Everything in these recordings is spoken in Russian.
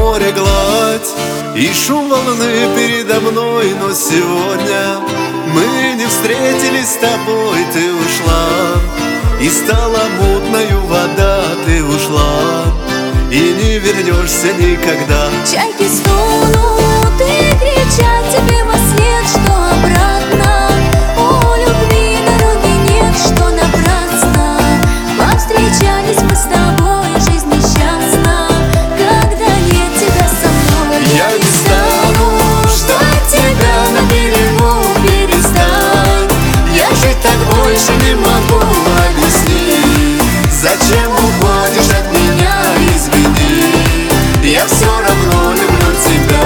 моря гладь и шум волны передо мной. Но сегодня мы не встретились с тобой. Ты ушла, и стала мутною вода. Ты ушла, и не вернешься никогда. Чайки стонут и кричат тебе во след, что обратно у любви дороги нет, что напрасно повстречались мы с тобой. Жизнь несчастна, когда нет тебя со мной. Я не стану ждать тебя на берегу, перестань. Я жить так больше не могу. Объясни, зачем уходишь от меня? Извини, я все равно люблю тебя.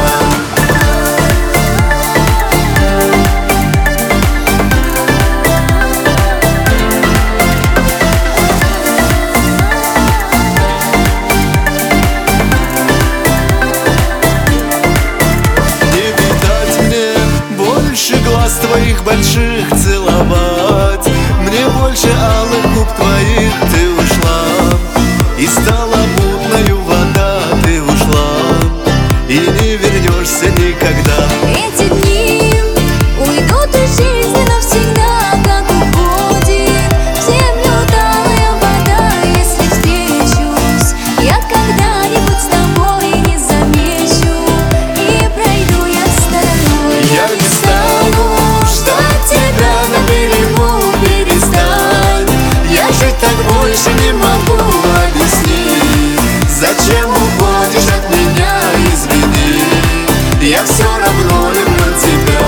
Глаз твоих больших целовать, мне больше алых губ твоих. Ты ушла, и стала мутною вода. Ты ушла, и не вернешься никогда. Эти дни уйдут из жизни навсегда, как уходит в землю талая вода. Если встречусь я когда-нибудь с тобой, не замечу и пройду я стороной. Я не стану ждать тебя на берегу, перестань. Я жить так больше не могу. Объясни, зачем уходишь от меня? Извини, я все равно люблю тебя.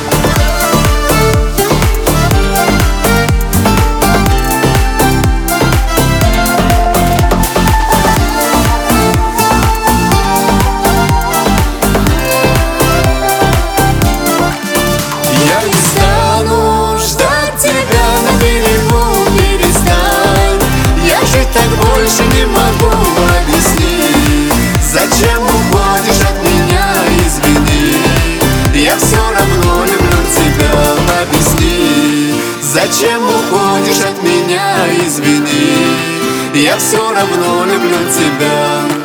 Так больше не могу. Объясни, зачем уходишь от меня? Извини, я все равно люблю тебя. Объясни, зачем уходишь от меня? Извини, я все равно люблю тебя.